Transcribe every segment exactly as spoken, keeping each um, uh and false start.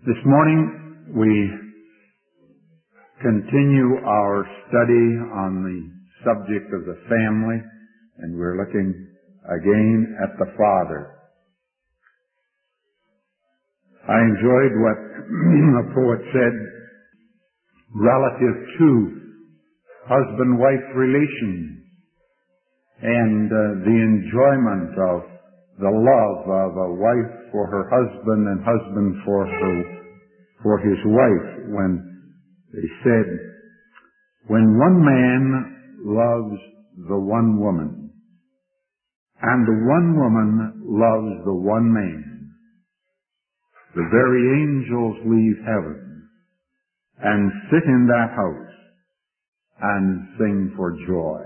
This morning we continue our study on the subject of the family, and we're looking again at the father. I enjoyed what the poet said relative to husband-wife relations and uh, the enjoyment of the love of a wife for her husband and husband for her, for his wife, when they said, when one man loves the one woman, and the one woman loves the one man, the very angels leave heaven and sit in that house and sing for joy.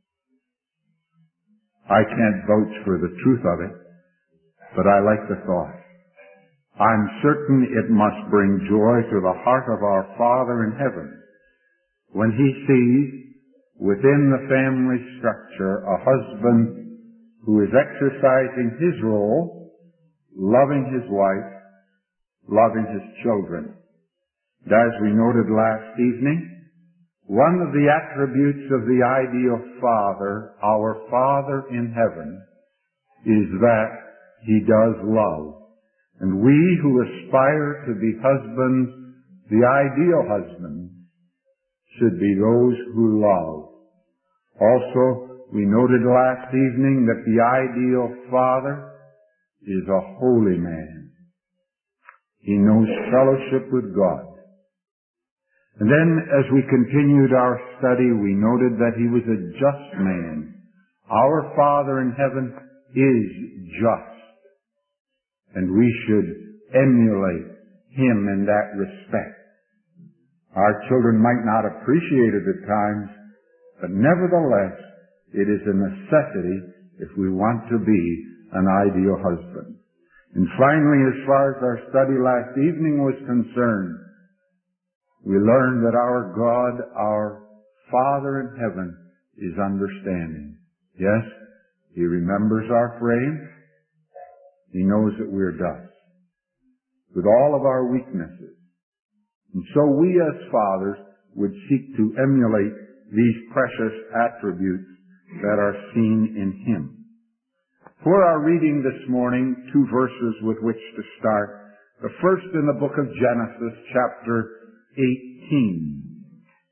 I can't vouch for the truth of it, but I like the thought. I'm certain it must bring joy to the heart of our Father in heaven when He sees within the family structure a husband who is exercising his role, loving his wife, loving his children. And as we noted last evening, one of the attributes of the ideal Father, our Father in heaven, is that He does love. And we who aspire to be husbands, the ideal husbands, should be those who love. Also, we noted last evening that the ideal father is a holy man. He knows fellowship with God. And then, as we continued our study, we noted that he was a just man. Our Father in heaven is just. And we should emulate him in that respect. Our children might not appreciate it at times, but nevertheless, it is a necessity if we want to be an ideal husband. And finally, as far as our study last evening was concerned, we learned that our God, our Father in heaven, is understanding. Yes, He remembers our frame. He knows that we're dust, with all of our weaknesses. And so we as fathers would seek to emulate these precious attributes that are seen in Him. For our reading this morning, two verses with which to start. The first in the book of Genesis, chapter eighteen.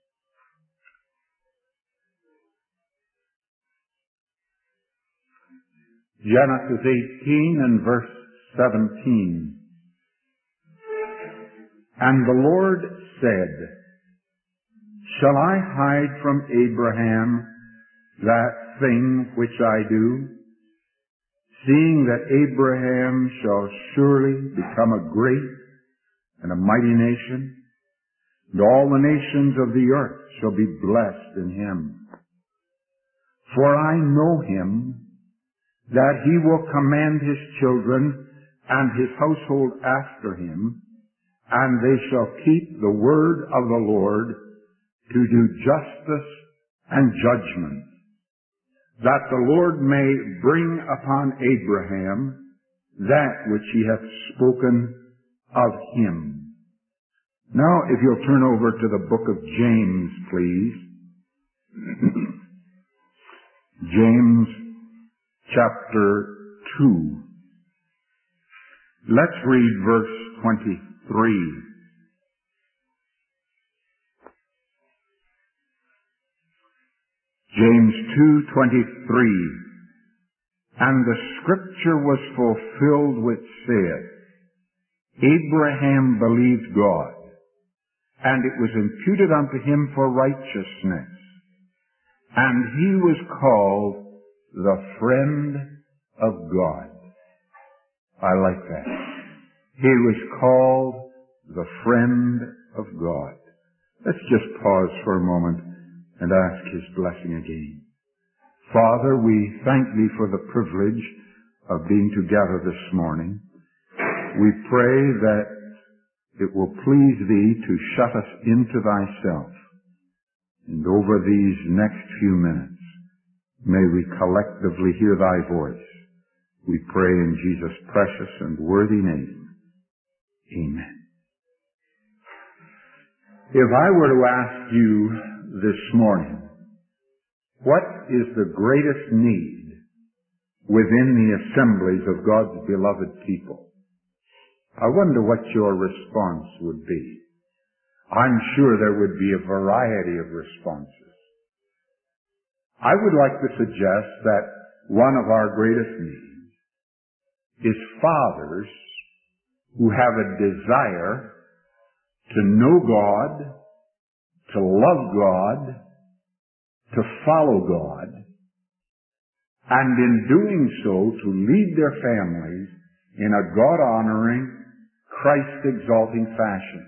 Genesis eighteen and verse seventeen. And the Lord said, shall I hide from Abraham that thing which I do, seeing that Abraham shall surely become a great and a mighty nation, and all the nations of the earth shall be blessed in him. For I know him, that he will command his children and his household after him, and they shall keep the word of the Lord to do justice and judgment, that the Lord may bring upon Abraham that which he hath spoken of him. Now, if you'll turn over to the book of James, please. James chapter two. Let's read verse twenty-three. James two twenty-three. And the scripture was fulfilled which saith, Abraham believed God, and it was imputed unto him for righteousness, and he was called the friend of God. I like that. He was called the friend of God. Let's just pause for a moment and ask His blessing again. Father, we thank Thee for the privilege of being together this morning. We pray that it will please Thee to shut us into Thyself. And over these next few minutes, may we collectively hear Thy voice. We pray in Jesus' precious and worthy name. Amen. If I were to ask you this morning, what is the greatest need within the assemblies of God's beloved people? I wonder what your response would be. I'm sure there would be a variety of responses. I would like to suggest that one of our greatest needs is fathers who have a desire to know God, to love God, to follow God, and in doing so to lead their families in a God-honoring, Christ-exalting fashion.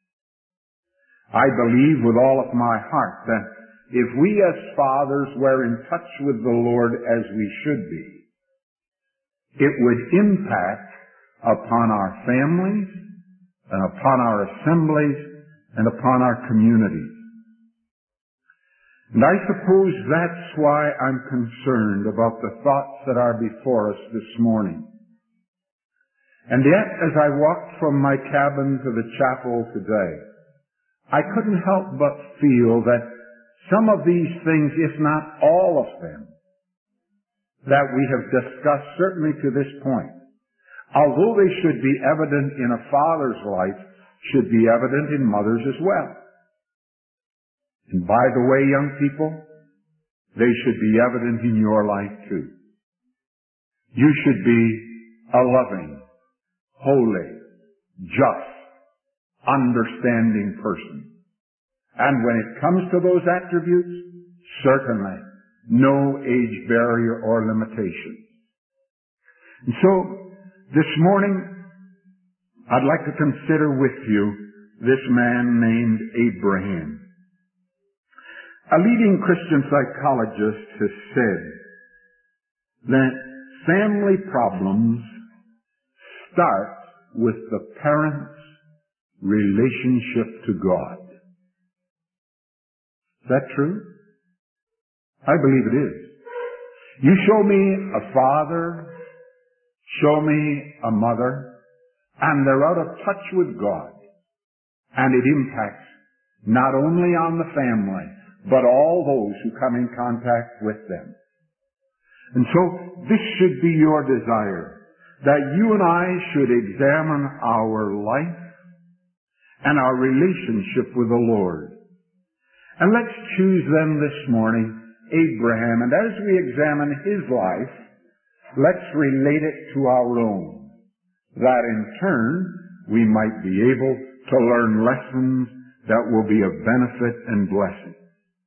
I believe with all of my heart that if we as fathers were in touch with the Lord as we should be, it would impact upon our families and upon our assemblies and upon our communities. And I suppose that's why I'm concerned about the thoughts that are before us this morning. And yet, as I walked from my cabin to the chapel today, I couldn't help but feel that some of these things, if not all of them, that we have discussed certainly to this point, although they should be evident in a father's life, should be evident in mothers as well. And by the way, young people, they should be evident in your life too. You should be a loving, holy, just, understanding person. And when it comes to those attributes, certainly no age barrier or limitation. And so, this morning, I'd like to consider with you this man named Abraham. A leading Christian psychologist has said that family problems start with the parent's relationship to God. Is that true? I believe it is. You show me a father, show me a mother, and they're out of touch with God. And it impacts not only on the family, but all those who come in contact with them. And so, this should be your desire, that you and I should examine our life and our relationship with the Lord. And let's choose then this morning Abraham, and as we examine his life, let's relate it to our own, that in turn we might be able to learn lessons that will be of benefit and blessing.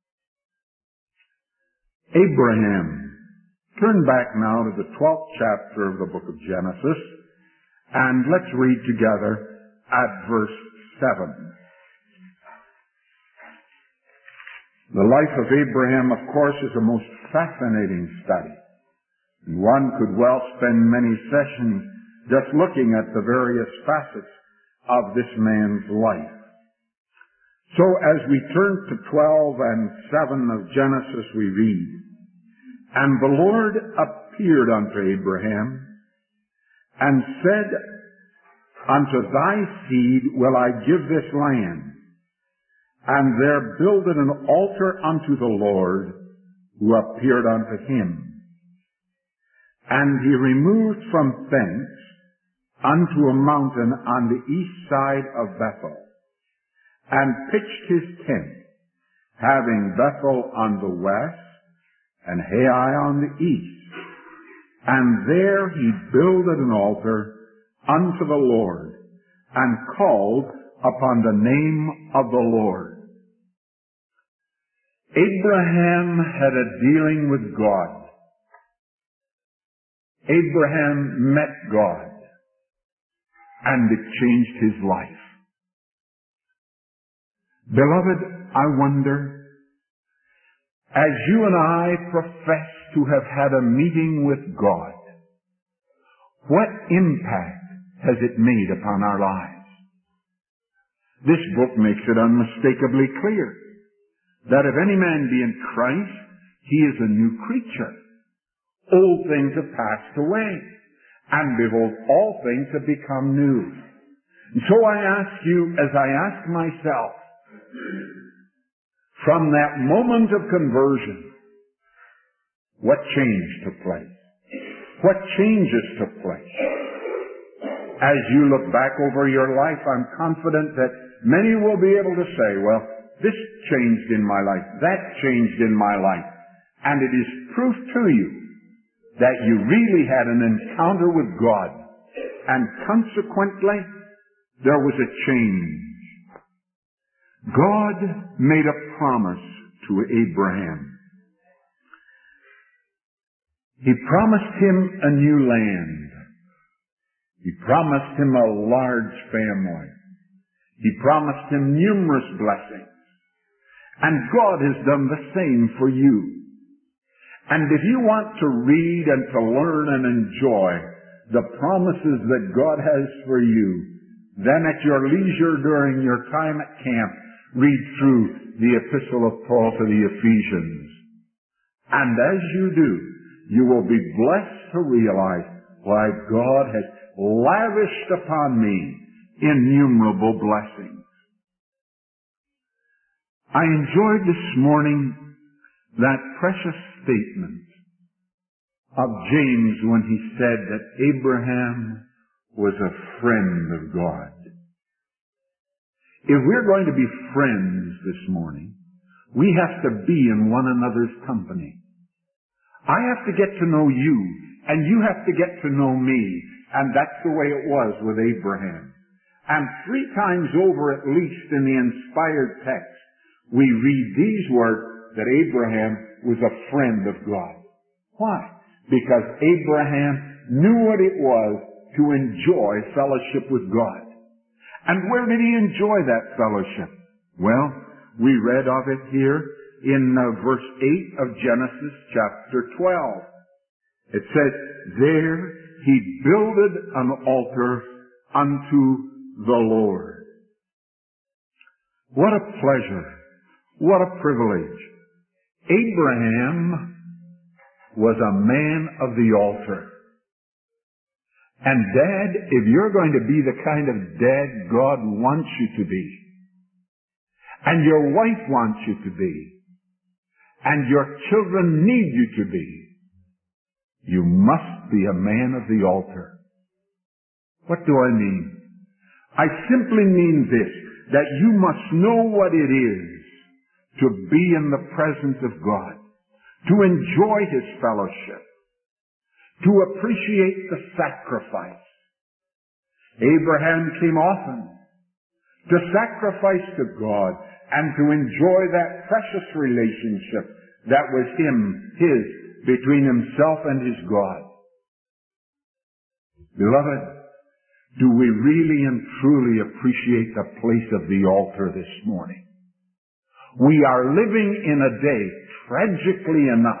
Abraham. Turn back now to the twelfth chapter of the book of Genesis, and let's read together at verse seven. The life of Abraham, of course, is a most fascinating study. And one could well spend many sessions just looking at the various facets of this man's life. So as we turn to twelve and seven of Genesis, we read, "And the Lord appeared unto Abraham, and said, Unto thy seed will I give this land, and there builded an altar unto the Lord, who appeared unto him. And he removed from thence unto a mountain on the east side of Bethel, and pitched his tent, having Bethel on the west, and Hai on the east. And there he builded an altar unto the Lord, and called upon the name of the Lord." Abraham had a dealing with God. Abraham met God, and it changed his life. Beloved, I wonder, as you and I profess to have had a meeting with God, what impact has it made upon our lives? This book makes it unmistakably clear that if any man be in Christ, he is a new creature. Old things have passed away, and behold, all things have become new. And so I ask you, as I ask myself, From that moment of conversion, what change took place? What changes took place? As you look back over your life, I'm confident that many will be able to say, well, this changed in my life, that changed in my life. And it is proof to you that you really had an encounter with God. And consequently, there was a change. God made a promise to Abraham. He promised him a new land. He promised him a large family. He promised him numerous blessings. And God has done the same for you. And if you want to read and to learn and enjoy the promises that God has for you, then at your leisure during your time at camp, read through the epistle of Paul to the Ephesians. And as you do, you will be blessed to realize why God has lavished upon me innumerable blessings. I enjoyed this morning that precious statement of James when he said that Abraham was a friend of God. If we're going to be friends this morning, we have to be in one another's company. I have to get to know you, and you have to get to know me, and that's the way it was with Abraham. And three times over, at least in the inspired text, we read these words, that Abraham was a friend of God. Why? Because Abraham knew what it was to enjoy fellowship with God. And where did he enjoy that fellowship? Well, we read of it here in uh, verse eight of Genesis chapter twelve. It says, there he builded an altar unto the Lord. What a pleasure. What a privilege. Abraham was a man of the altar. And Dad, if you're going to be the kind of dad God wants you to be, and your wife wants you to be, and your children need you to be, you must be a man of the altar. What do I mean? I simply mean this, that you must know what it is to be in the presence of God, to enjoy His fellowship, to appreciate the sacrifice. Abraham came often to sacrifice to God and to enjoy that precious relationship that was him, his, between himself and his God. Beloved, do we really and truly appreciate the place of the altar this morning? We are living in a day, tragically enough,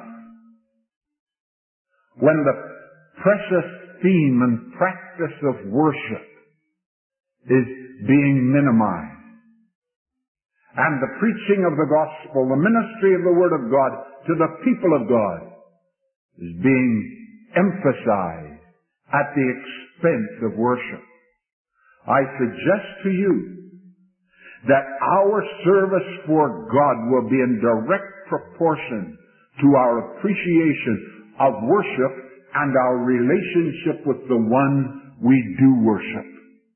when the precious theme and practice of worship is being minimized. And the preaching of the gospel, the ministry of the Word of God to the people of God is being emphasized at the expense of worship. I suggest to you that our service for God will be in direct proportion to our appreciation of worship and our relationship with the one we do worship.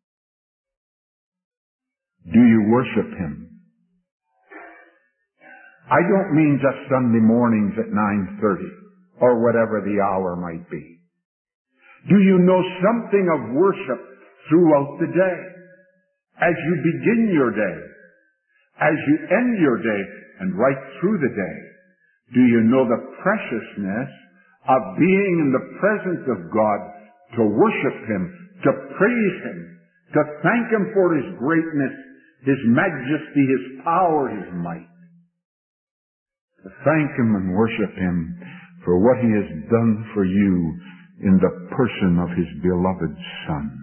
Do you worship Him? I don't mean just Sunday mornings at nine thirty or whatever the hour might be. Do you know something of worship throughout the day? As you begin your day, as you end your day, and right through the day, do you know the preciousness of being in the presence of God to worship Him, to praise Him, to thank Him for His greatness, His majesty, His power, His might? To thank Him and worship Him for what He has done for you in the person of His beloved Son.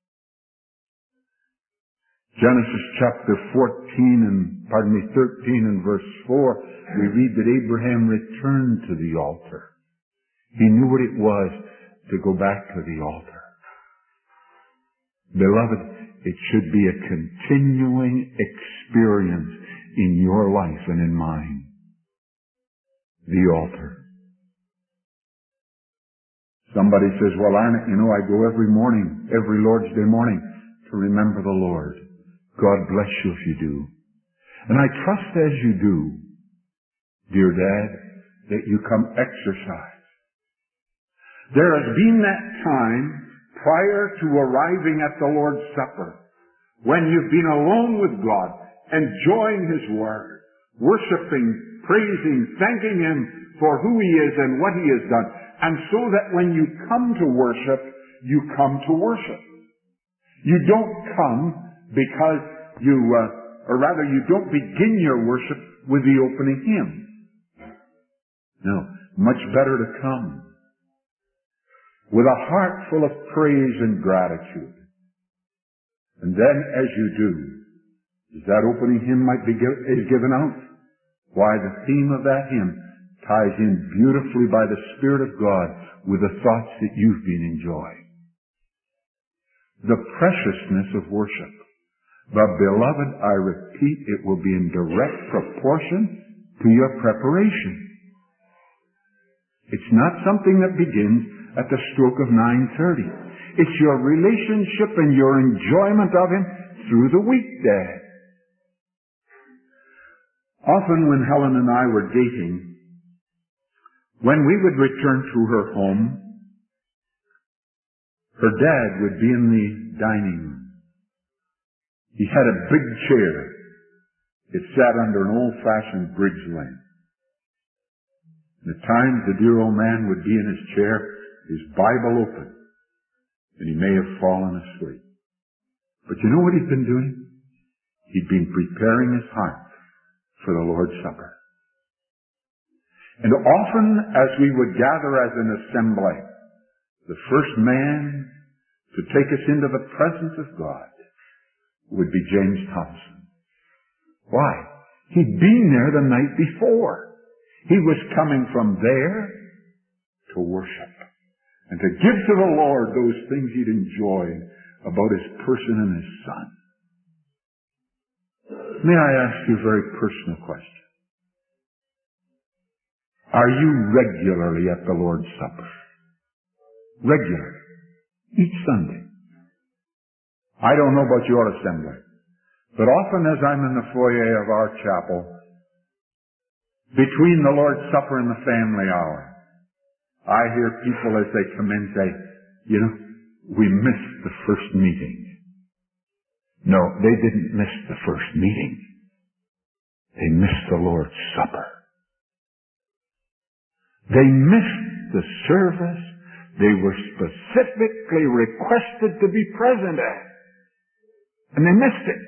Genesis chapter fourteen and, pardon me, thirteen and verse four, we read that Abraham returned to the altar. He knew what it was to go back to the altar. Beloved, it should be a continuing experience in your life and in mine. The altar. Somebody says, well, Arnott, you know, I go every morning, every Lord's Day morning to remember the Lord. God bless you if you do. And I trust as you do, dear Dad, that you come exercise. There has been that time prior to arriving at the Lord's Supper when you've been alone with God, enjoying His Word, worshiping, praising, thanking Him for who He is and what He has done. And so that when you come to worship, you come to worship. You don't come because you, uh, or rather you don't begin your worship with the opening hymn. No, much better to come with a heart full of praise and gratitude. And then as you do, as that opening hymn might be give, is given out, why the theme of that hymn ties in beautifully by the Spirit of God with the thoughts that you've been enjoying. The preciousness of worship. But beloved, I repeat, it will be in direct proportion to your preparation. It's not something that begins at the stroke of nine thirty. It's your relationship and your enjoyment of Him through the week, Dad. Often when Helen and I were dating, when we would return to her home, her dad would be in the dining room. He had a big chair. It sat under an old-fashioned bridge lamp. At times the dear old man would be in his chair, his Bible open, and he may have fallen asleep. But you know what he'd been doing? He'd been preparing his heart for the Lord's Supper. And often as we would gather as an assembly, the first man to take us into the presence of God would be James Thompson. Why? He'd been there the night before. He was coming from there to worship and to give to the Lord those things he'd enjoyed about His person and His Son. May I ask you a very personal question? Are you regularly at the Lord's Supper? Regularly. Each Sunday. I don't know about your assembly, but often as I'm in the foyer of our chapel, between the Lord's Supper and the family hour, I hear people as they come in say, you know, we missed the first meeting. No, they didn't miss the first meeting. They missed the Lord's Supper. They missed the service they were specifically requested to be present at. And they missed it.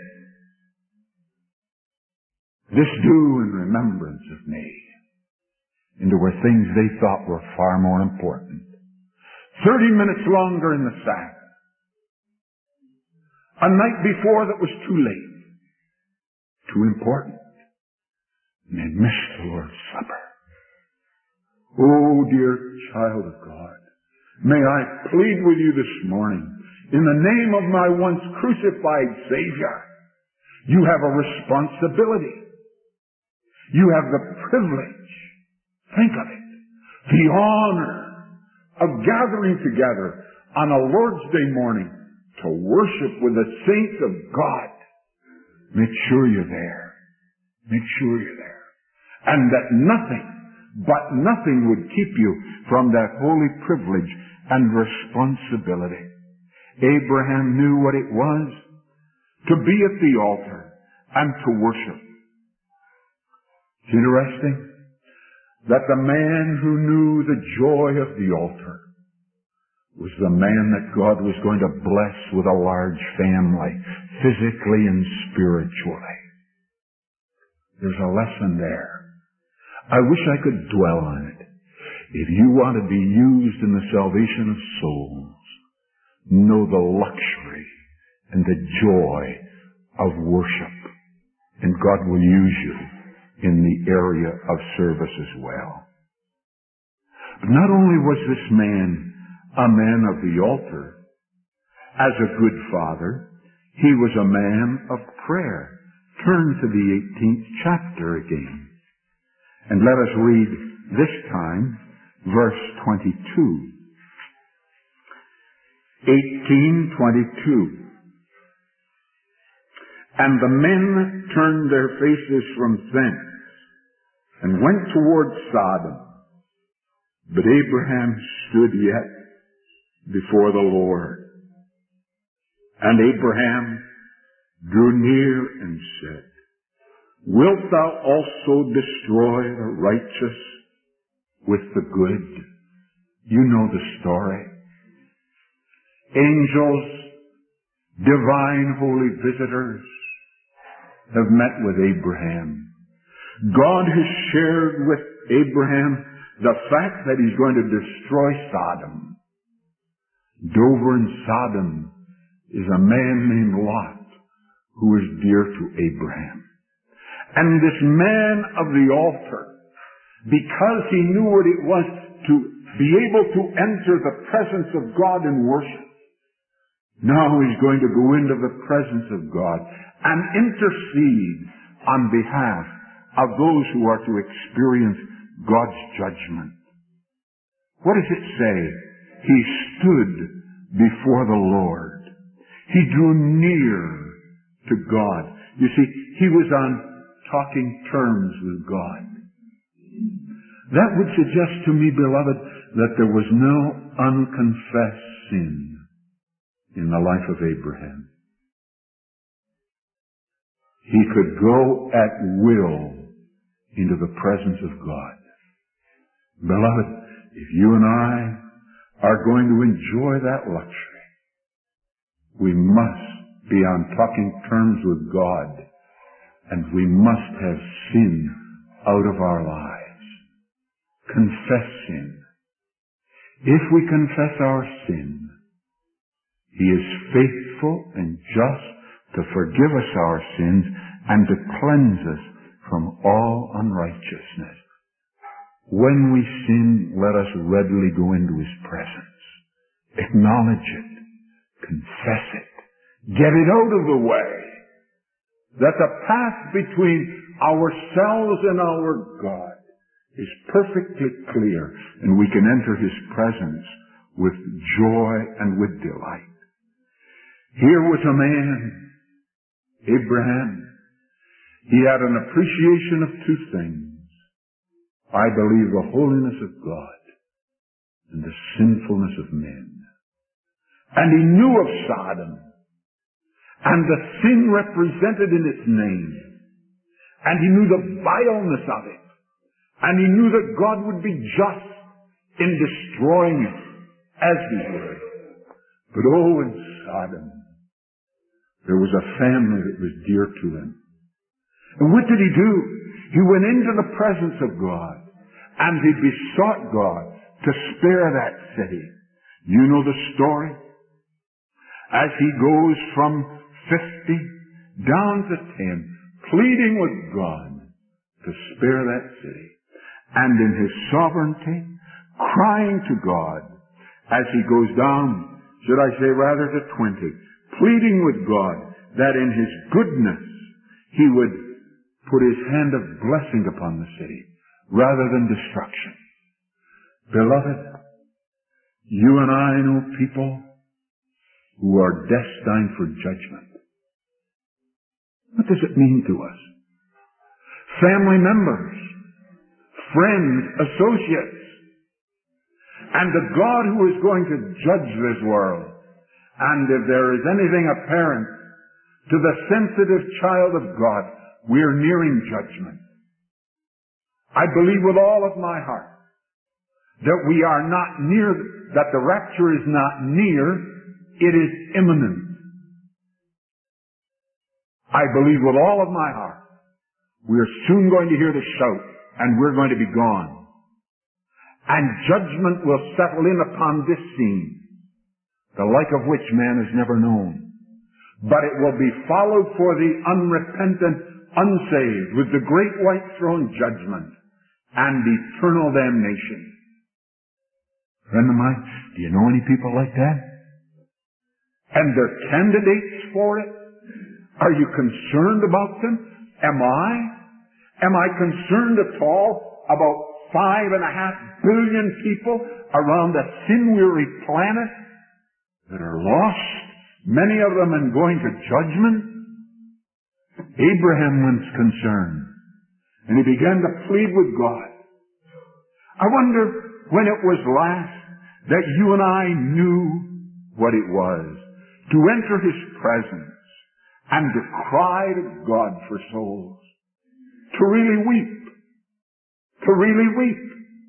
This do in remembrance of me. And there were things they thought were far more important. Thirty minutes longer in the Sabbath. A night before that was too late. Too important. And they missed the Lord's Supper. Oh, dear child of God, may I plead with you this morning, in the name of my once crucified Savior, you have a responsibility. You have the privilege, think of it, the honor of gathering together on a Lord's Day morning to worship with the saints of God. Make sure you're there. Make sure you're there. And that nothing But nothing would keep you from that holy privilege and responsibility. Abraham knew what it was to be at the altar and to worship. It's interesting that the man who knew the joy of the altar was the man that God was going to bless with a large family, physically and spiritually. There's a lesson there. I wish I could dwell on it. If you want to be used in the salvation of souls, know the luxury and the joy of worship. And God will use you in the area of service as well. But not only was this man a man of the altar, as a good father, he was a man of prayer, turn to the eighteenth chapter again. And let us read this time verse twenty-two. eighteen twenty-two. And the men turned their faces from thence and went toward Sodom. But Abraham stood yet before the Lord. And Abraham drew near and said, Wilt thou also destroy the righteous with the good? You know the story. Angels, divine holy visitors, have met with Abraham. God has shared with Abraham the fact that he's going to destroy Sodom. And over in Sodom is a man named Lot, who is dear to Abraham. And this man of the altar, because he knew what it was to be able to enter the presence of God in worship, now he's going to go into the presence of God and intercede on behalf of those who are to experience God's judgment. What does it say? He stood before the Lord. He drew near to God. You see, he was on talking terms with God. That would suggest to me, beloved, that there was no unconfessed sin in the life of Abraham. He could go at will into the presence of God. Beloved, if you and I are going to enjoy that luxury, we must be on talking terms with God, and we must have sin out of our lives. Confess sin. If we confess our sin, He is faithful and just to forgive us our sins and to cleanse us from all unrighteousness. When we sin, let us readily go into His presence. Acknowledge it. Confess it. Get it out of the way. That the path between ourselves and our God is perfectly clear, and we can enter His presence with joy and with delight. Here was a man, Abraham. He had an appreciation of two things. I believe the holiness of God and the sinfulness of men. And he knew of Sodom and the sin represented in its name. And he knew the vileness of it. And he knew that God would be just in destroying it as he would. But oh, in Sodom, there was a family that was dear to him. And what did he do? He went into the presence of God and he besought God to spare that city. You know the story? As he goes from fifty down to ten, pleading with God to spare that city. And in His sovereignty, crying to God as he goes down, should I say rather to twenty, pleading with God that in His goodness He would put His hand of blessing upon the city rather than destruction. Beloved, you and I know people who are destined for judgment. What does it mean to us? Family members, friends, associates, and the God who is going to judge this world. And if there is anything apparent to the sensitive child of God, we are nearing judgment. I believe with all of my heart that we are not near, that the rapture is not near, it is imminent. I believe with all of my heart we are soon going to hear the shout and we're going to be gone. And judgment will settle in upon this scene, the like of which man has never known. But it will be followed for the unrepentant, unsaved, with the great white throne judgment and eternal damnation. Friend of mine, do you know any people like that? And they're candidates for it? Are you concerned about them? Am I? Am I concerned at all about five and a half billion people around a sin-weary planet that are lost, many of them in going to judgment? Abraham was concerned, and he began to plead with God. I wonder when it was last that you and I knew what it was to enter His presence and to cry to God for souls, to really weep, to really weep.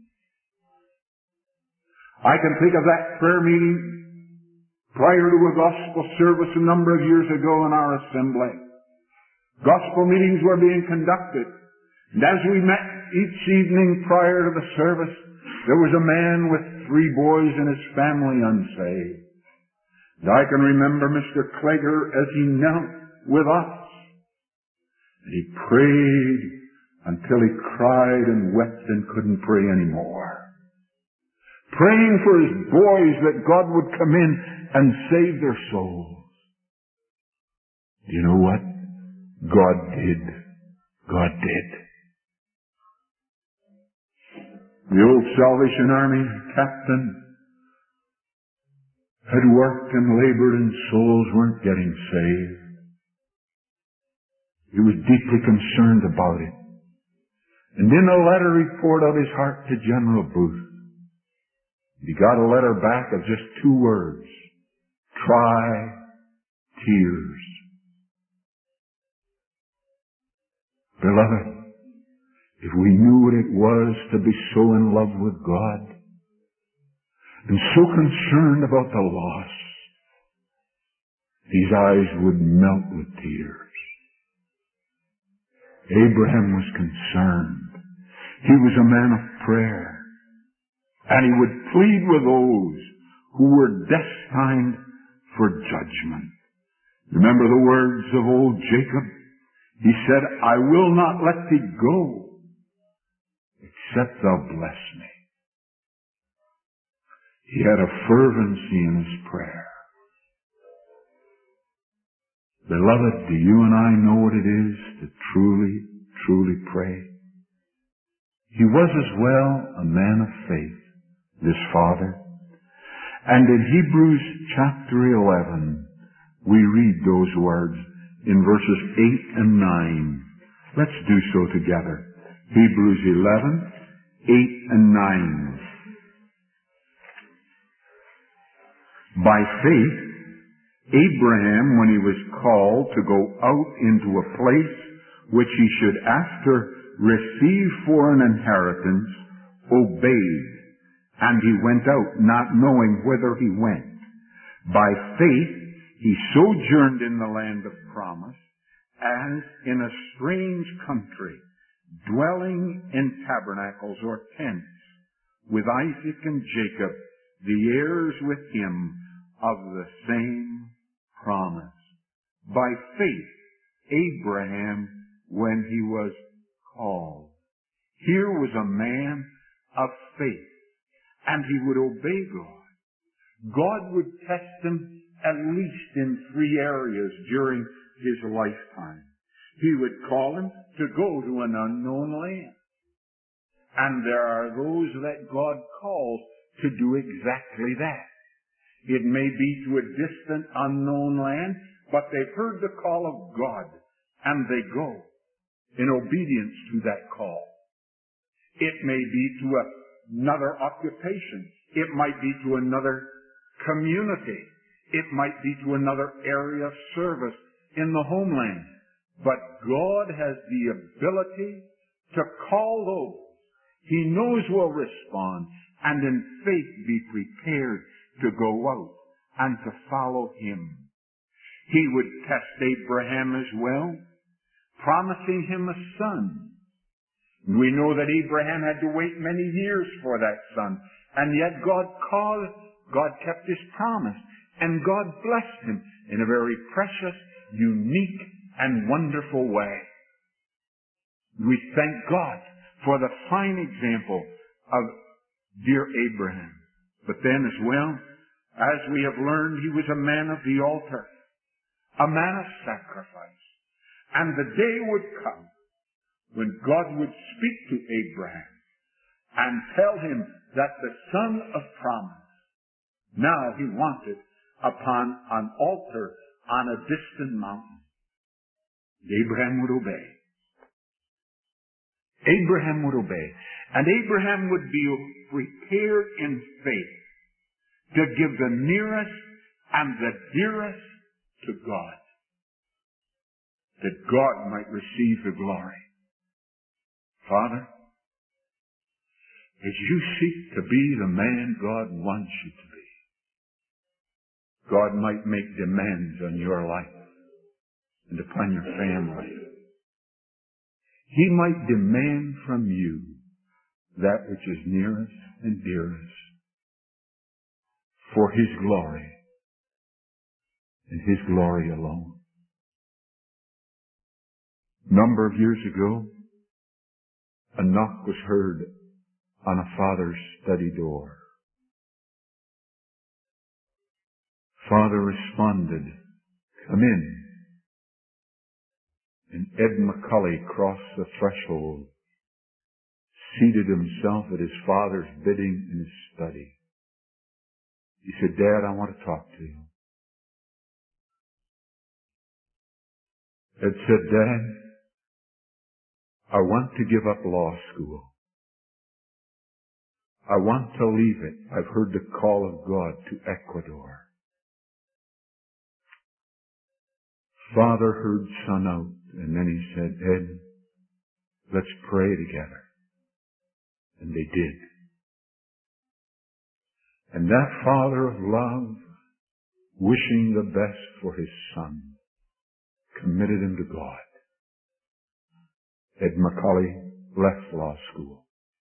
I can think of that prayer meeting prior to a gospel service a number of years ago in our assembly. Gospel meetings were being conducted, and as we met each evening prior to the service, there was a man with three boys and his family unsaved. And I can remember Mister Clegger as he knelt with us. And he prayed until he cried and wept and couldn't pray anymore. Praying for his boys that God would come in and save their souls. Do you know what? God did. God did. The old Salvation Army captain had worked and labored and souls weren't getting saved. He was deeply concerned about it. And in a letter he poured out his heart to General Booth. He got a letter back of just two words. Try tears. Beloved, if we knew what it was to be so in love with God and so concerned about the lost, these eyes would melt with tears. Abraham was concerned. He was a man of prayer. And he would plead with those who were destined for judgment. Remember the words of old Jacob? He said, I will not let thee go, except thou bless me. He had a fervency in his prayer. Beloved, do you and I know what it is to truly, truly pray? He was as well a man of faith, this father. And in Hebrews chapter eleven, we read those words in verses eight and nine. Let's do so together. Hebrews eleven, eight and nine. By faith, Abraham, when he was called to go out into a place which he should after receive for an inheritance, obeyed, and he went out, not knowing whither he went. By faith, he sojourned in the land of promise, as in a strange country, dwelling in tabernacles or tents, with Isaac and Jacob, the heirs with him of the same promise. By faith, Abraham, when he was called. Here was a man of faith, and he would obey God. God would test him at least in three areas during his lifetime. He would call him to go to an unknown land. And there are those that God calls to do exactly that. It may be to a distant, unknown land, but they've heard the call of God, and they go in obedience to that call. It may be to a, another occupation. It might be to another community. It might be to another area of service in the homeland. But God has the ability to call those He knows will respond and in faith be prepared to go out and to follow Him. He would test Abraham as well, promising him a son. We know that Abraham had to wait many years for that son, and yet God called, God kept His promise, and God blessed him in a very precious, unique, and wonderful way. We thank God for the fine example of dear Abraham. But then as well, as we have learned, he was a man of the altar, a man of sacrifice. And the day would come when God would speak to Abraham and tell him that the son of promise, now he wanted upon an altar on a distant mountain. Abraham would obey. Abraham would obey. And Abraham would be prepared in faith to give the nearest and the dearest to God, that God might receive the glory. Father, as you seek to be the man God wants you to be, God might make demands on your life and upon your family. He might demand from you that which is nearest and dearest for His glory and His glory alone. A number of years ago, a knock was heard on a father's study door. Father responded, "Come in." And Ed McCully crossed the threshold, seated himself at his father's bidding in his study. He said, "Dad, I want to talk to you." Ed said, "Dad, I want to give up law school. I want to leave it. I've heard the call of God to Ecuador." Father heard son out, and then he said, "Ed, let's pray together." And they did. And that father of love, wishing the best for his son, committed him to God. Ed McCully left law school.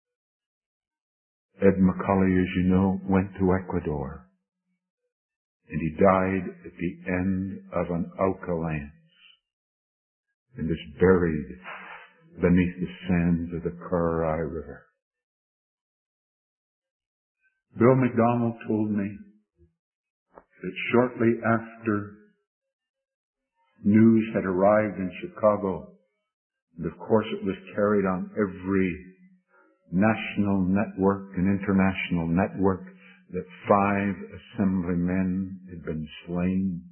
Ed McCully, as you know, went to Ecuador. And he died at the end of an Auca lance and is buried beneath the sands of the Kararai River. Bill McDonald told me that shortly after news had arrived in Chicago, and of course it was carried on every national network and international network, that five assemblymen had been slain,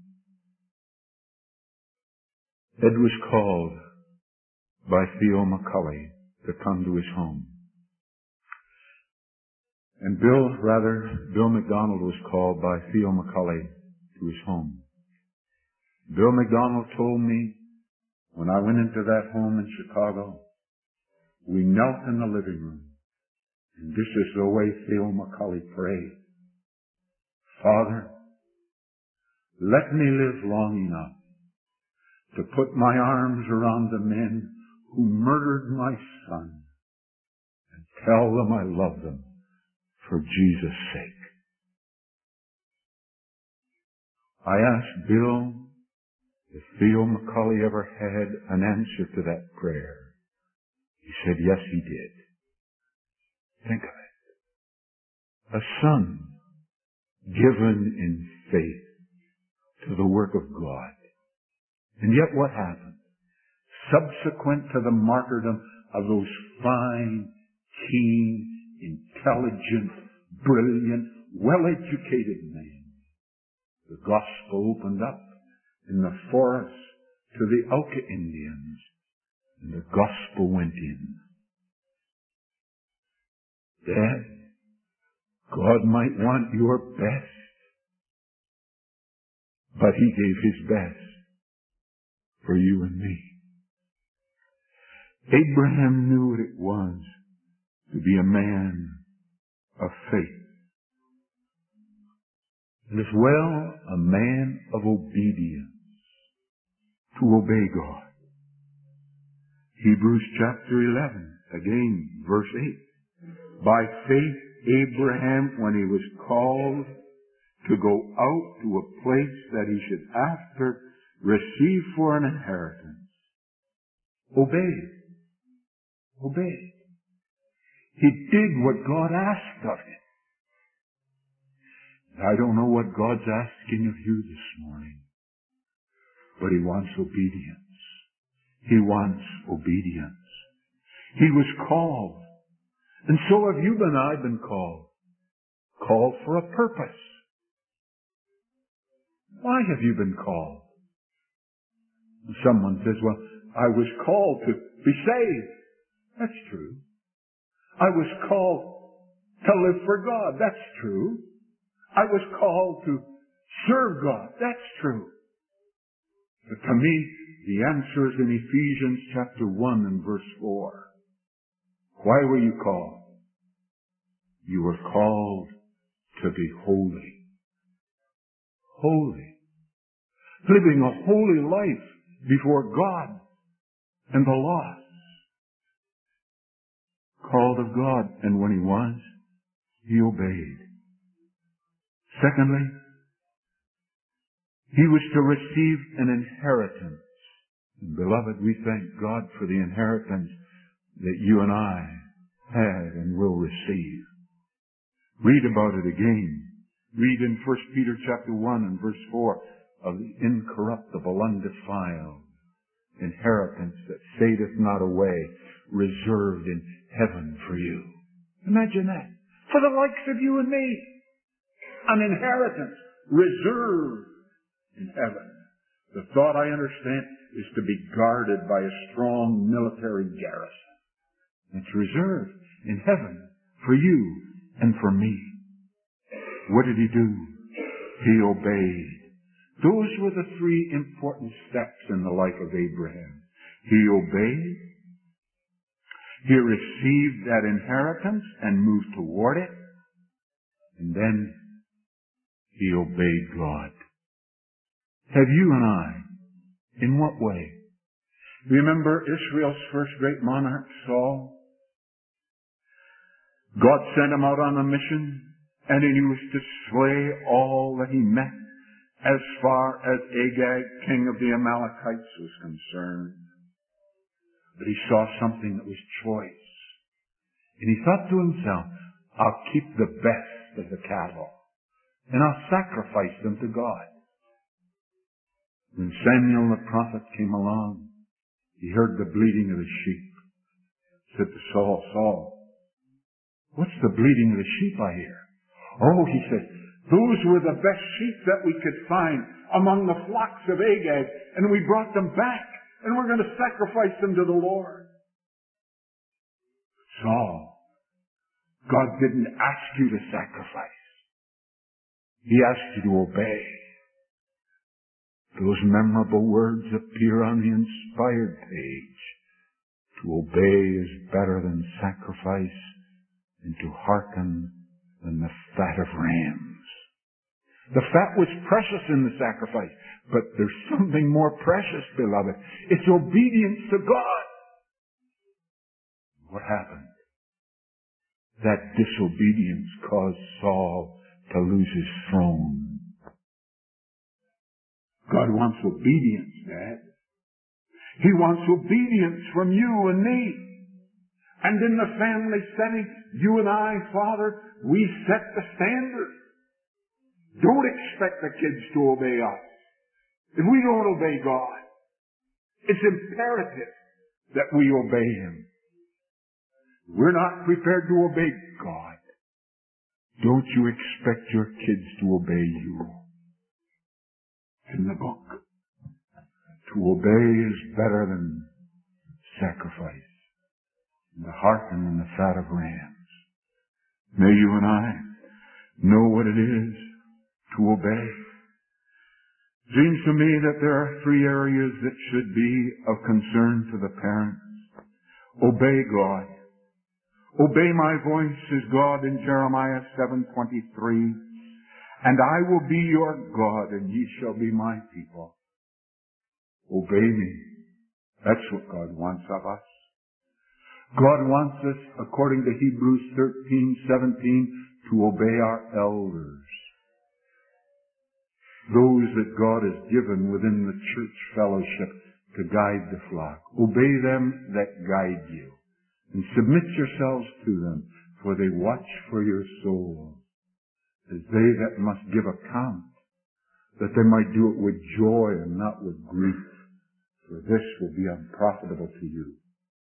Ed was called by Theo McCully to come to his home. And Bill, rather, Bill McDonald was called by Theo McCully to his home. Bill McDonald told me when I went into that home in Chicago, we knelt in the living room, and this is the way Theo McCully prayed. "Father, let me live long enough to put my arms around the men who murdered my son and tell them I love them for Jesus' sake." I asked Bill if Theo McCully ever had an answer to that prayer. He said, yes, he did. Think of it. A son given in faith to the work of God. And yet what happened? Subsequent to the martyrdom of those fine, keen, intelligent, brilliant, well-educated men, the gospel opened up in the forest to the Auca Indians, and the gospel went in. Dad, God might want your best, but He gave His best for you and me. Abraham knew what it was to be a man of faith, and as well a man of obedience, to obey God. Hebrews chapter eleven, again, verse eight. By faith, Abraham, when he was called to go out to a place that he should after receive for an inheritance, obeyed. Obeyed. He did what God asked of him. I don't know what God's asking of you this morning. But He wants obedience. He wants obedience. He was called. And so have you and I been called. Called for a purpose. Why have you been called? Someone says, well, I was called to be saved. That's true. I was called to live for God. That's true. I was called to serve God. That's true. But to me, the answer is in Ephesians chapter one and verse four. Why were you called? You were called to be holy. Holy. Living a holy life before God and the lost. Called of God, and when He was, He obeyed. Secondly, He was to receive an inheritance. And beloved, we thank God for the inheritance that you and I had and will receive. Read about it again. Read in First Peter chapter one and verse four of the incorruptible, undefiled inheritance that fadeth not away, reserved in heaven for you. Imagine that. For the likes of you and me. An inheritance reserved in heaven. The thought, I understand, is to be guarded by a strong military garrison. It's reserved in heaven for you and for me. What did He do? He obeyed. Those were the three important steps in the life of Abraham. He obeyed. He received that inheritance and moved toward it. And then he obeyed God. Have you and I? In what way? Remember Israel's first great monarch, Saul? God sent him out on a mission, and he was to slay all that he met as far as Agag, king of the Amalekites, was concerned. But he saw something that was choice. And he thought to himself, I'll keep the best of the cattle, and I'll sacrifice them to God. When Samuel the prophet came along, he heard the bleating of the sheep. He said to Saul, Saul, what's the bleating of the sheep I hear? Oh, he said, those were the best sheep that we could find among the flocks of Agag, and we brought them back, and we're going to sacrifice them to the Lord. Saul, God didn't ask you to sacrifice. He asked you to obey. Those memorable words appear on the inspired page. To obey is better than sacrifice, and to hearken than the fat of rams. The fat was precious in the sacrifice, but there's something more precious, beloved. It's obedience to God. What happened? That disobedience caused Saul to lose his throne. God wants obedience, Dad. He wants obedience from you and me. And in the family setting, you and I, Father, we set the standard. Don't expect the kids to obey us. If we don't obey God, it's imperative that we obey Him. We're not prepared to obey God. Don't you expect your kids to obey you. In the book, to obey is better than sacrifice, and to hearken than the fat of rams. May you and I know what it is to obey. Seems to me that there are three areas that should be of concern to the parents. Obey God. Obey my voice, says God in Jeremiah seven twenty-three. And I will be your God, and ye shall be my people. Obey me. That's what God wants of us. God wants us, according to Hebrews thirteen seventeen, to obey our elders. Those that God has given within the church fellowship to guide the flock. Obey them that guide you, and submit yourselves to them, for they watch for your souls, as they that must give account. that they might do it with joy and not with grief, for this will be unprofitable to you.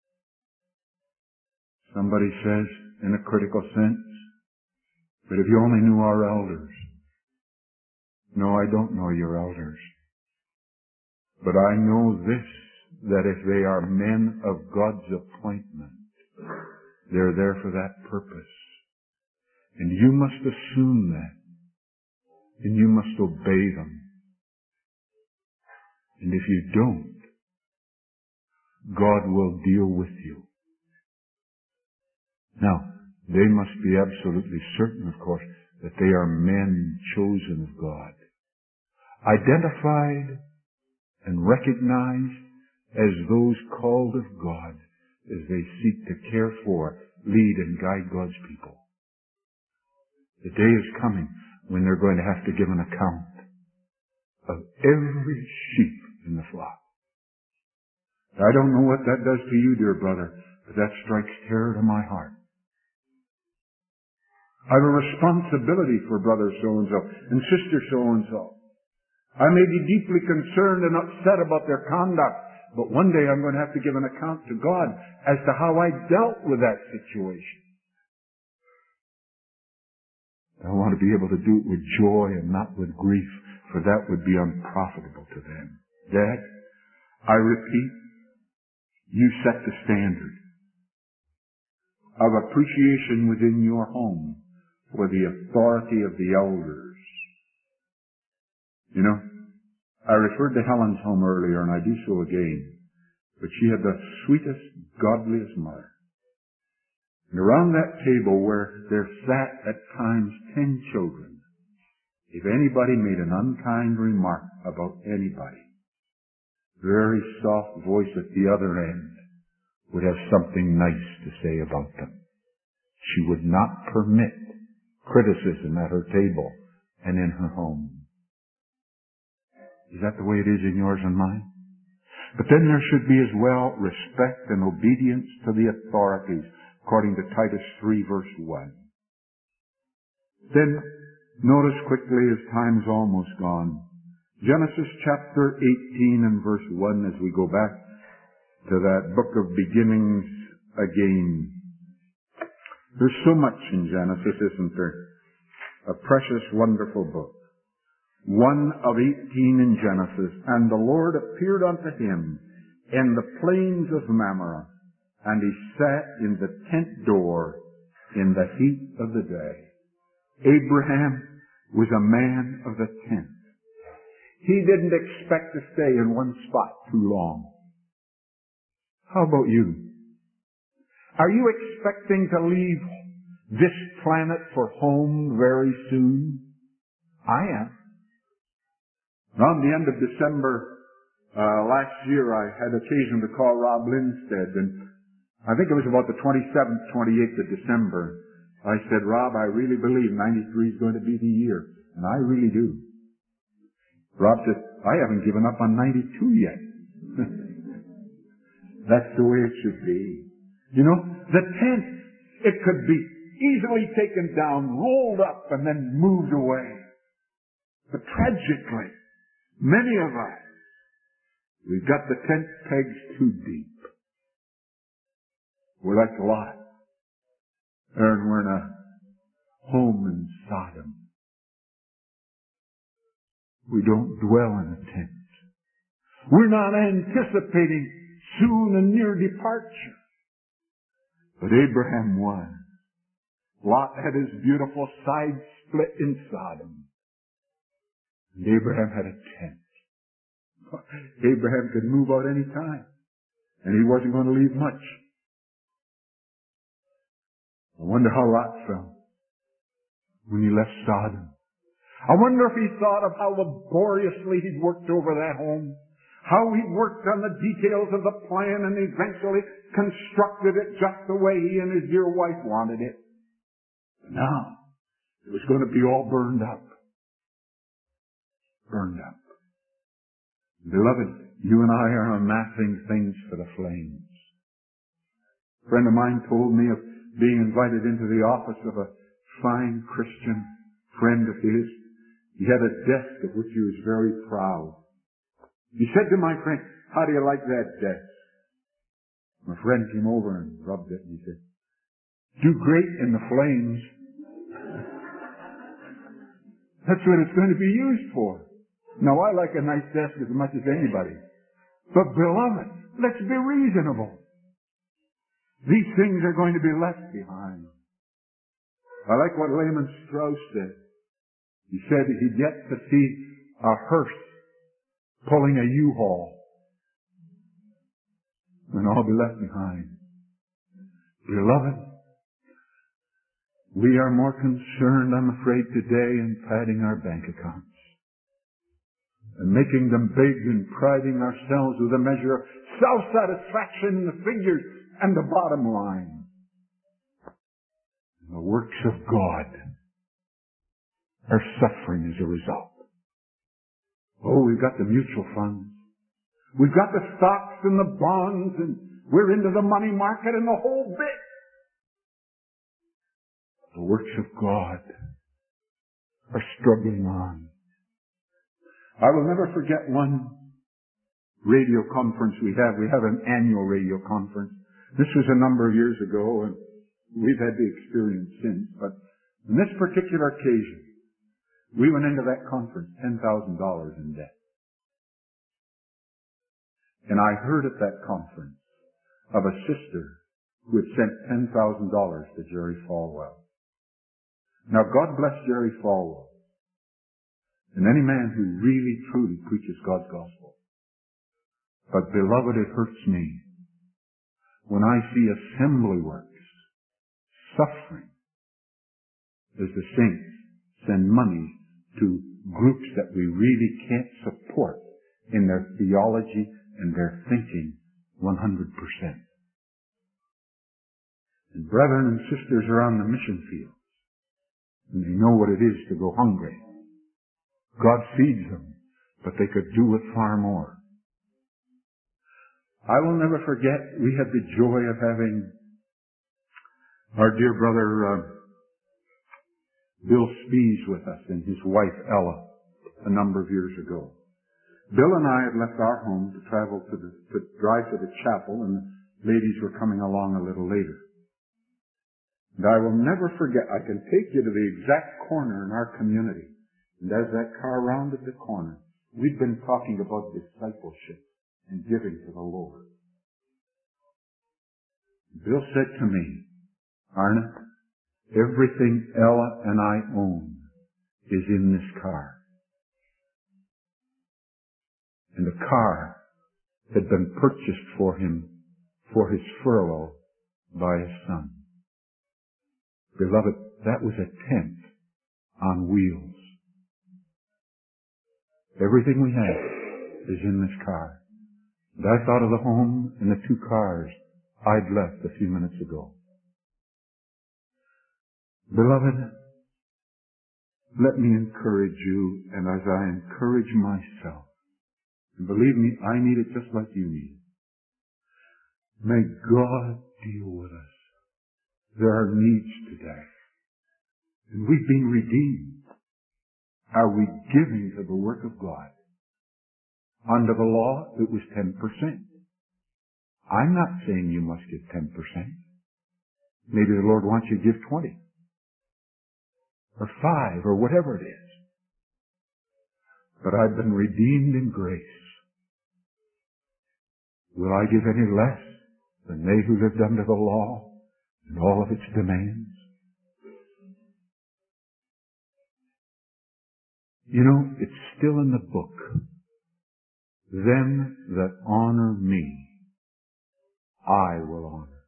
Somebody says, in a critical sense, but if you only knew our elders. No, I don't know your elders. But I know this, that if they are men of God's appointment, they're there for that purpose. And you must assume that. And you must obey them. And if you don't, God will deal with you. Now, they must be absolutely certain, of course, that they are men chosen of God, identified and recognized as those called of God as they seek to care for, lead, and guide God's people. The day is coming when they're going to have to give an account of every sheep in the flock. I don't know what that does to you, dear brother, but that strikes terror to my heart. I have a responsibility for brother so-and-so and sister so-and-so. I may be deeply concerned and upset about their conduct, but one day I'm going to have to give an account to God as to how I dealt with that situation. I want to be able to do it with joy and not with grief, for that would be unprofitable to them. Dad, I repeat, you set the standard of appreciation within your home for the authority of the elders. You know, I referred to Helen's home earlier, and I do so again, but she had the sweetest, godliest mother. And around that table where there sat at times ten children, if anybody made an unkind remark about anybody, very soft voice at the other end would have something nice to say about them. She would not permit criticism at her table and in her home. Is that the way it is in yours and mine? But then there should be as well respect and obedience to the authorities, according to Titus three verse one. Then notice quickly, as time's almost gone, Genesis chapter eighteen and verse one, as we go back to that book of beginnings again. There's so much in Genesis, isn't there? A precious, wonderful book. One of eighteen in Genesis. And the Lord appeared unto him in the plains of Mamre, and he sat in the tent door in the heat of the day. Abraham was a man of the tent. He didn't expect to stay in one spot too long. How about you? Are you expecting to leave this planet for home very soon? I am. On the end of December uh, last year, I had occasion to call Rob Lindstead, and I think it was about the twenty-seventh, twenty-eighth of December. I said, Rob, I really believe ninety-three is going to be the year, and I really do. Rob said, I haven't given up on ninety-two yet. That's the way it should be. You know, the tent, it could be easily taken down, rolled up, and then moved away. But tragically, many of us, we've got the tent pegs too deep. We're like Lot. And we're in a home in Sodom. We don't dwell in a tent. We're not anticipating soon and near departure. But Abraham was. Lot had his beautiful side split in Sodom. And Abraham had a tent. Abraham could move out any time. And he wasn't going to leave much. I wonder how Lot felt when he left Sodom. I wonder if he thought of how laboriously he'd worked over that home. How he'd worked on the details of the plan and eventually constructed it just the way he and his dear wife wanted it. Now, it was going to be all burned up. Burned up. Beloved, you and I are amassing things for the flames. A friend of mine told me of being invited into the office of a fine Christian friend of his. He had a desk of which he was very proud. He said to my friend, "How do you like that desk?" My friend came over and rubbed it and he said, "Do great in the flames." That's what it's going to be used for. Now, I like a nice desk as much as anybody. But, beloved, let's be reasonable. These things are going to be left behind. I like what Lehman Strauss said. He said he'd yet to see a hearse pulling a U-Haul. And all be left behind. Beloved, we are more concerned, I'm afraid, today in padding our bank accounts and making them big and priding ourselves with a measure of self-satisfaction in the figures and the bottom line. And the works of God are suffering as a result. Oh, we've got the mutual funds. We've got the stocks and the bonds, and we're into the money market and the whole bit. The works of God are struggling on. I will never forget one radio conference we have. We have an annual radio conference. This was a number of years ago, and we've had the experience since. But on this particular occasion, we went into that conference ten thousand dollars in debt. And I heard at that conference of a sister who had sent ten thousand dollars to Jerry Falwell. Now, God bless Jerry Falwell and any man who really, truly preaches God's gospel. But, beloved, it hurts me when I see assembly works suffering as the saints send money to groups that we really can't support in their theology and their thinking one hundred percent. And brethren and sisters are on the mission field, and they know what it is to go hungry. God feeds them, but they could do with far more. I will never forget, we had the joy of having our dear brother uh, Bill Spies with us and his wife Ella a number of years ago. Bill and I had left our home to travel to the, to drive to the chapel, and the ladies were coming along a little later. And I will never forget, I can take you to the exact corner in our community. And as that car rounded the corner, we'd been talking about discipleship and giving to the Lord. Bill said to me, "Arnott, everything Ella and I own is in this car." And the car had been purchased for him for his furlough by his son. Beloved, that was a tent on wheels. Everything we have is in this car. And I thought of the home and the two cars I'd left a few minutes ago. Beloved, let me encourage you, and as I encourage myself, and believe me, I need it just like you need it. May God deal with us. There are needs today. And we've been redeemed. Are we giving to the work of God? Under the law, it was ten percent. I'm not saying you must give ten percent. Maybe the Lord wants you to give twenty. Or five, or whatever it is. But I've been redeemed in grace. Will I give any less than they who lived under the law and all of its demands? You know, it's still in the book. Them that honor me, I will honor.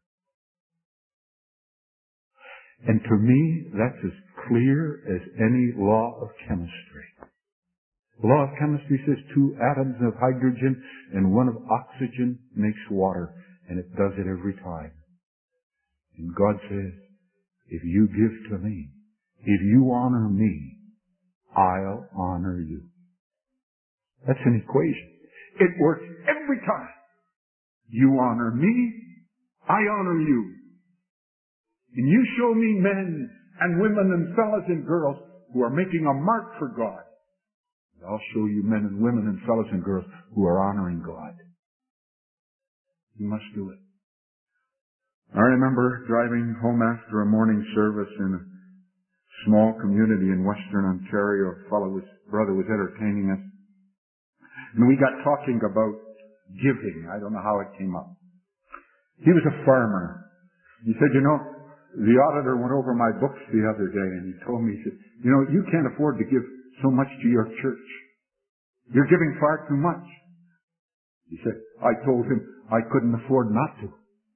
And to me, that's as clear as any law of chemistry. The law of chemistry says two atoms of hydrogen and one of oxygen makes water, and it does it every time. And God says, if you give to me, if you honor me, I'll honor you. That's an equation. It works every time. You honor me, I honor you. And you show me men and women and fellas and girls who are making a mark for God, I'll show you men and women and fellows and girls who are honoring God. You must do it. I remember driving home after a morning service in a small community in Western Ontario. A fellow, his brother was entertaining us. And we got talking about giving. I don't know how it came up. He was a farmer. He said, you know, the auditor went over my books the other day and he told me, he said, you know, you can't afford to give so much to your church. You're giving far too much. He said, I told him I couldn't afford not to.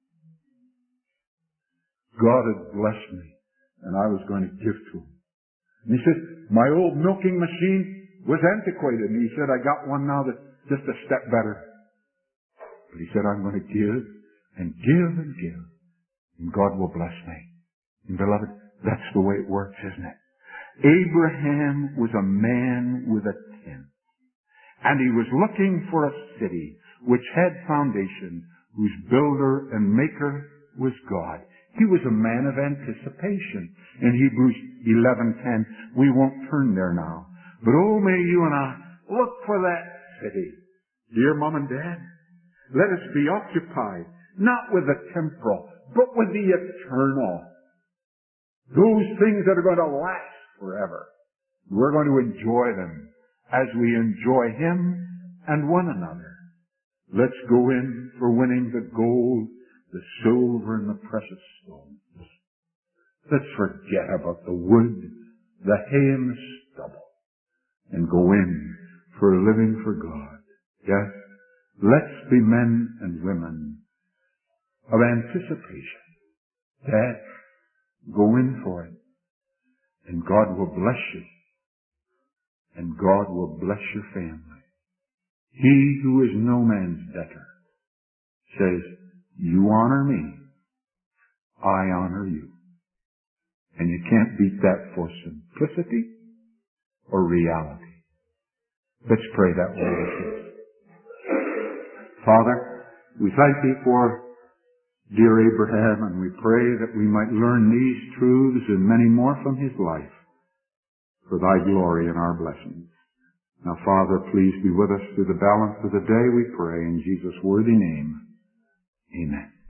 God had blessed me and I was going to give to him. And he said, my old milking machine was antiquated. And he said, I got one now that's just a step better. But he said, I'm going to give and give and give. And God will bless me. And beloved, that's the way it works, isn't it? Abraham was a man with a tent. And he was looking for a city which had foundation, whose builder and maker was God. He was a man of anticipation. In Hebrews eleven ten, we won't turn there now. But oh, may you and I look for that city. Dear Mom and Dad, let us be occupied, not with the temporal, but with the eternal. Those things that are going to last forever. We're going to enjoy them as we enjoy Him and one another. Let's go in for winning the gold, the silver, and the precious stones. Let's forget about the wood, the hay, and the stubble, and go in for living for God. Yes, let's be men and women of anticipation. Dad, go in for it, and God will bless you, and God will bless your family. He who is no man's debtor says, you honor me, I honor you. And you can't beat that for simplicity or reality. Let's pray that way. Father, we thank Thee for dear Abraham, and we pray that we might learn these truths and many more from his life for Thy glory and our blessings. Now, Father, please be with us through the balance of the day, we pray, in Jesus' worthy name. Amen.